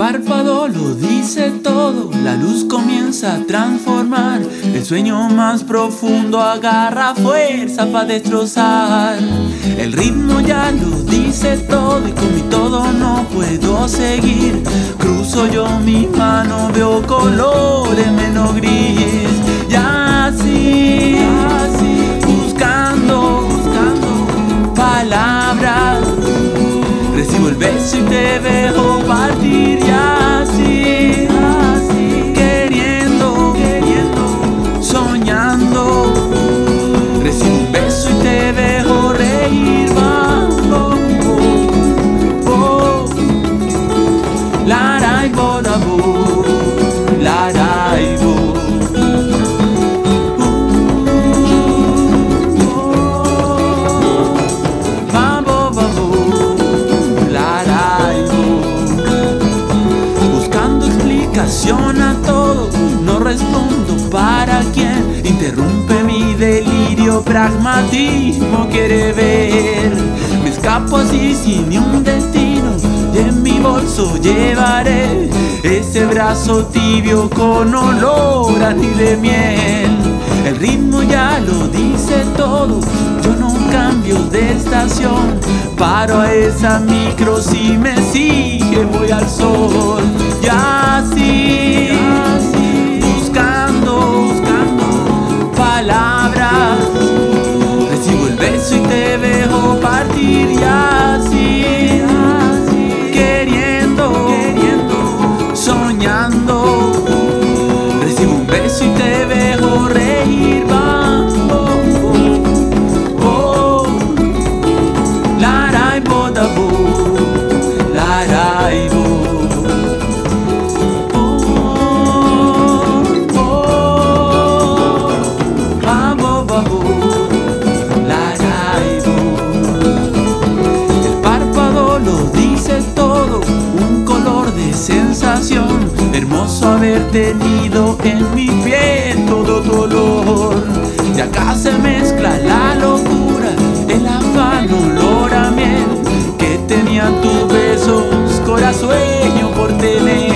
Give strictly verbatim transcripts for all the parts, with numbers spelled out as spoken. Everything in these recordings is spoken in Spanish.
párpado lo dice todo, la luz comienza a transformar. El sueño más profundo agarra fuerza para destrozar. El ritmo ya lo dice todo y con mi todo no puedo seguir. Cruzo yo mi mano, veo colores menos gris. Ya así, buscando, buscando palabras. Recibo el beso y te dejo partir y así, así queriendo, queriendo, soñando. Recibo un beso y te dejo reír, vamos, oh, oh. La ra y bo da bo, la ra y bo. A todo, no respondo para quién. Interrumpe mi delirio, pragmatismo quiere ver. Me escapo así sin ni un destino y en mi bolso llevaré ese brazo tibio con olor a ni de miel. El ritmo ya lo dice todo, yo no cambio de estación. Paro a esa micro, si me sigue voy al sol. Ya así, buscando, buscando palabras. Recibo el beso y te dejo partir. Y así, queriendo, queriendo, soñando. Recibo un beso y te dejo reír. Vamos, oh, oh. La ra y bo da bo, la ra y bo. Sensación, hermoso haber tenido en mi piel todo tu olor. Y acá se mezcla la locura, el afán, olor a miel que tenían tus besos, corazón sueño por tener.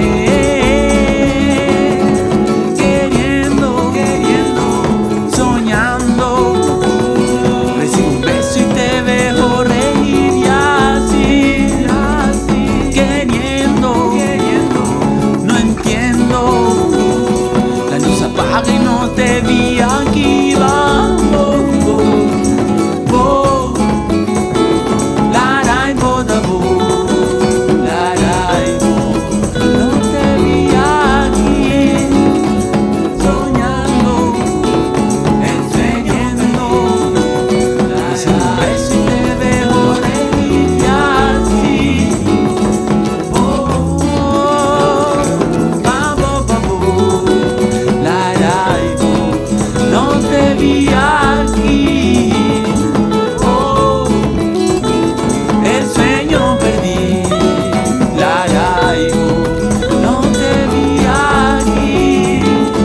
Queriendo, queriendo, soñando. Recibo un beso y te dejo reír y así, así, queriendo, queriendo, no entiendo. La luz apaga y no te vi aquí, vamos, oh, oh. La ra y bo da bo, la ra y bo. No te vi aquí, soñando, enseñando. Recibo un beso y te dejo reír y así, oh, oh. Vamos, vamos, la ra y bo. No te vi aquí, oh, el sueño perdí. La ra y bo. No te vi aquí,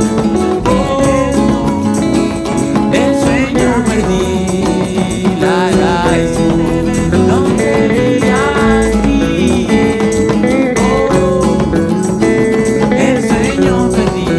oh, el sueño perdí. La ra y bo. No te vi aquí, oh, el sueño perdí.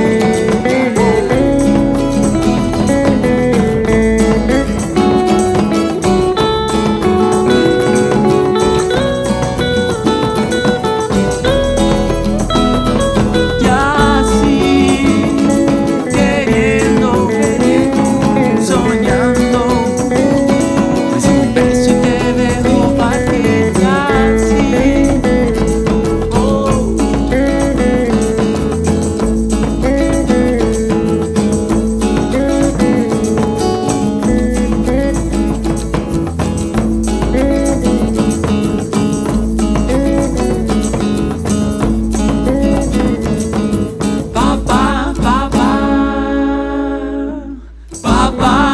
Ya así, queriendo, queriendo, soñando. Recibo un beso y te dejo partir. Ya así, oh. Papá, papá, papá.